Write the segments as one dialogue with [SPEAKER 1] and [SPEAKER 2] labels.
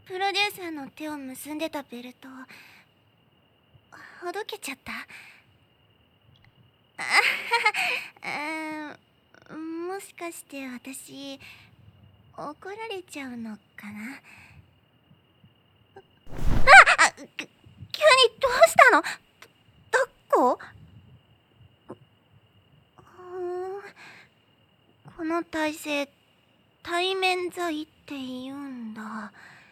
[SPEAKER 1] プロデューサーの手を結んでたベルトほどけちゃった。もしかして私怒られちゃうのかな。急にどうしたの？抱っこ？この体勢対面罪って言うんだ。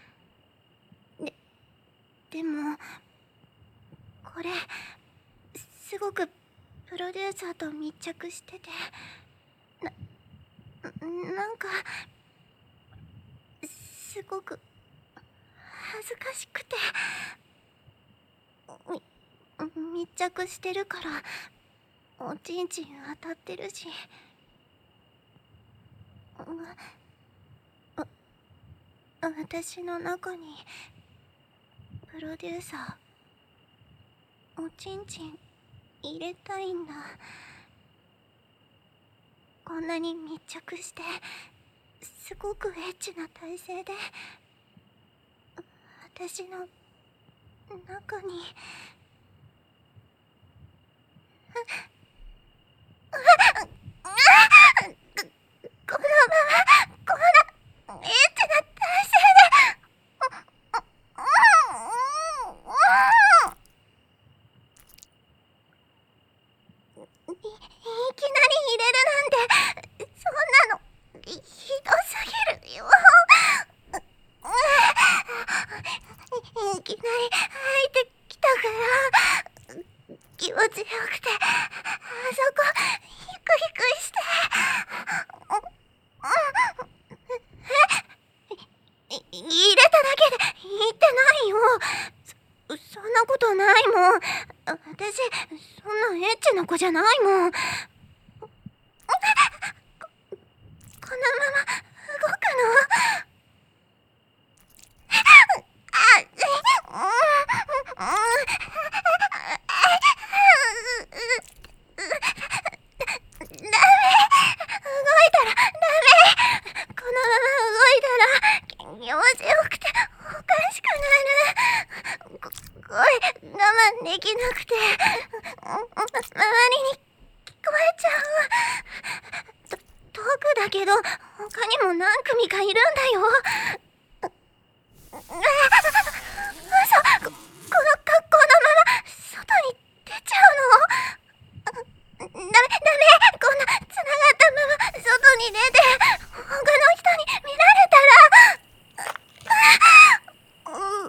[SPEAKER 1] でもこれすごくプロデューサーと密着しててなんかすごく恥ずかしくて密着してるからおちんちん当たってるし私の中にプロデューサーおちんちん入れたいんだ。こんなに密着してすごくエッチな体勢で私の中にこのままこんなエッチな体勢でいきなり入れるなんてそんなのひどすぎるよ。いきなり入ってきたから気持ちよくてあそこヒクヒクして入れただけで言ってないよ。そんなことないもん。私そんなエッチな子じゃないもん。このまま動くの？気持ちよくておかしくなる。声我慢できなくて周りに聞こえちゃう。遠くだけど他にも何組かいるんだよ。嘘、この格好のまま外に出ちゃうの？ダメ、こんな繋がったまま外に出て他の人に見られたら本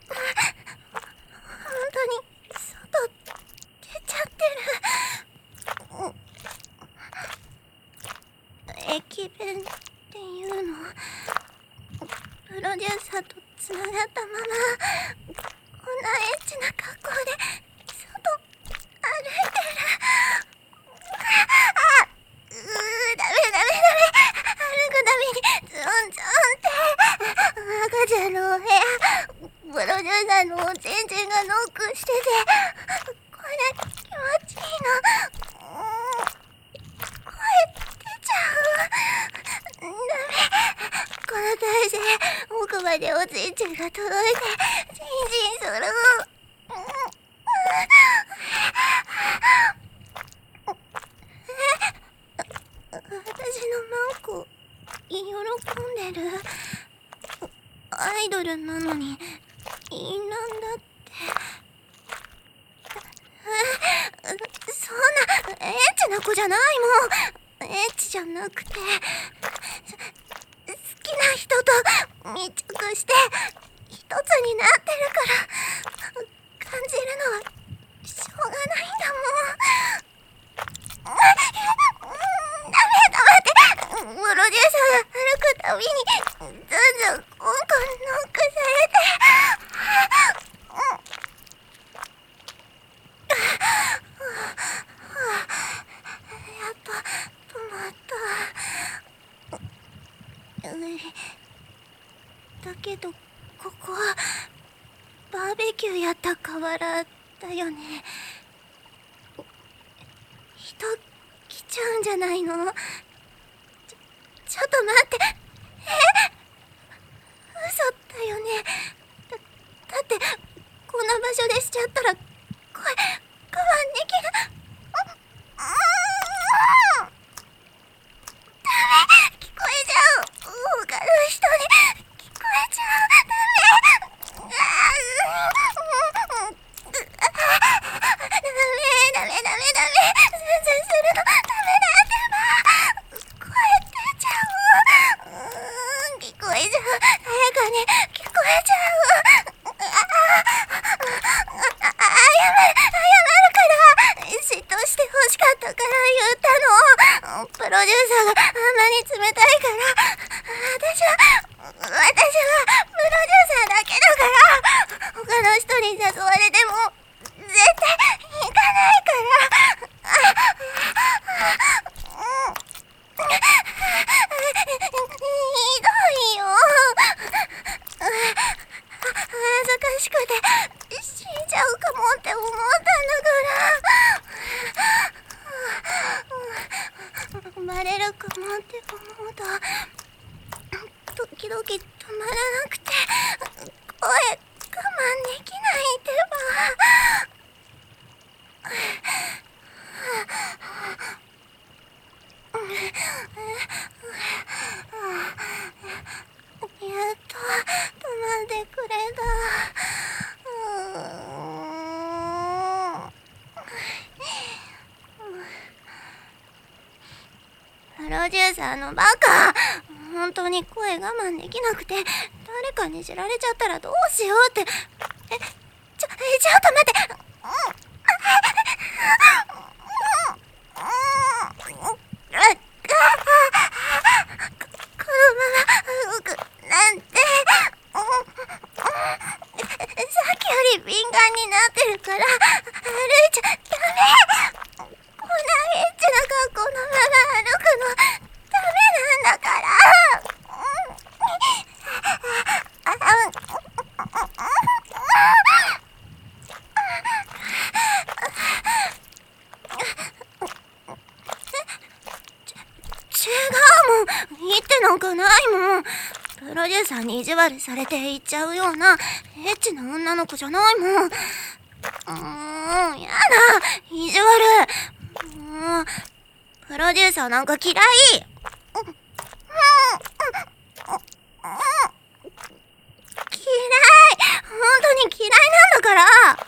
[SPEAKER 1] 当に外出ちゃってる。駅弁っていうの？プロデューサーと繋がったままこんなエッチな格好で外歩いてる。ダメ歩くたびにズンズンって赤ちゃんのお部屋プロデューサーのおちんちんがノックしててこれ気持ちいいの。声出ちゃう。ダメ、この体勢奥までおちんちんが届いてチンチンする。私のマンコ喜んでる？アイドルなのに淫乱だって。そんなエッチな子じゃないもん。エッチじゃなくて好きな人と密着して一つになってるから感じるのはしょうがないんだもん。ダメ、プロデューサーが歩くたびにずんずんコンコンノックされてやっと止まった。だけどここはバーベキューやった河原だよね。人来ちゃうんじゃないの？ちょっと待って。嘘嘘だよね。だってこんな場所でしちゃったら声我慢できる。ダメ、聞こえちゃう。他の人に聞こえちゃう。ダメ。ダメ。全然するのダメだってば。声出ちゃう。聞こえちゃう。誰かに聞こえちゃう。謝るから。嫉妬して欲しかったから言ったの。プロデューサーがあんなに冷たいから。私はプロデューサーだけだから。他の人に誘われても絶対行かないから。ひどいよ。恥ずかしくて死んじゃうかもって思ったんだから。バレるかもって思うと時々止まらなくて声我慢できないってば。やっと止まってくれた。プロデューサーのバカ。本当に声我慢できなくて誰かに知られちゃったらどうしようって。ちょっと待って。このまま動くなんて。さっきより敏感になってるから歩いちゃダメ。こんなエッチな格好のまま歩くのダメなんだから。違うもん。言ってなんかないもん。プロデューサーに意地悪されて行っちゃうようなエッチな女の子じゃないもん。やだ、意地悪。もうプロデューサーなんか嫌い。嫌い。本当に嫌いなんだから。